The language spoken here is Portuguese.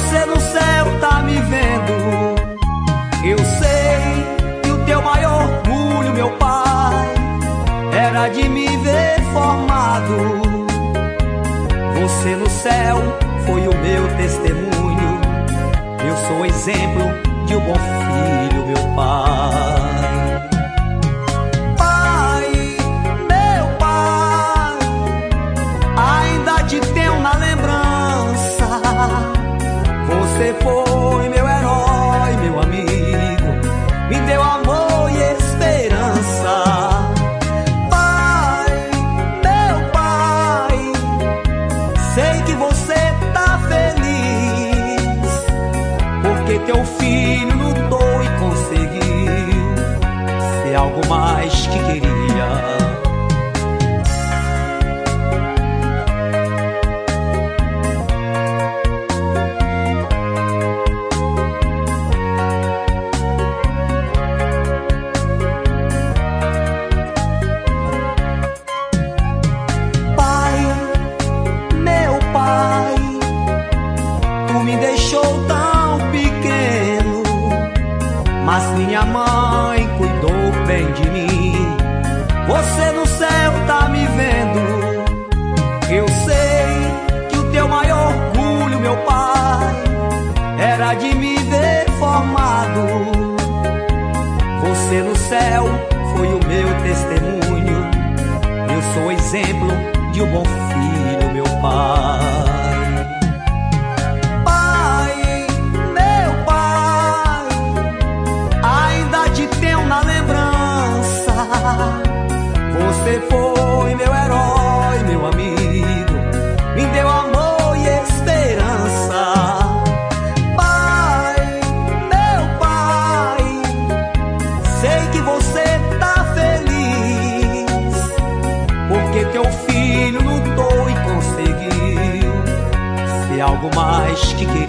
Você no céu tá me vendo. Eu sei que o teu maior orgulho, meu Pai, era de me ver formado. Você no céu foi o meu testemunho. Eu sou exemplo de um bom filho, meu Pai. Pai, meu Pai, ainda te tenho na lembrança. Você foi meu herói, meu amigo, me deu amor e esperança. Pai, meu Pai, sei que você tá feliz, porque teu filho lutou e conseguiu ser algo mais que queria. Mas minha mãe cuidou bem de mim. Você no céu tá me vendo. Eu sei que o teu maior orgulho, meu Pai, era de me ver formado. Você no céu foi o meu testemunho. Eu sou exemplo de um bom filho, meu Pai. Você foi meu herói, meu amigo, me deu amor e esperança. Pai, meu Pai, sei que você tá feliz, porque teu filho lutou e conseguiu ser algo mais que queria.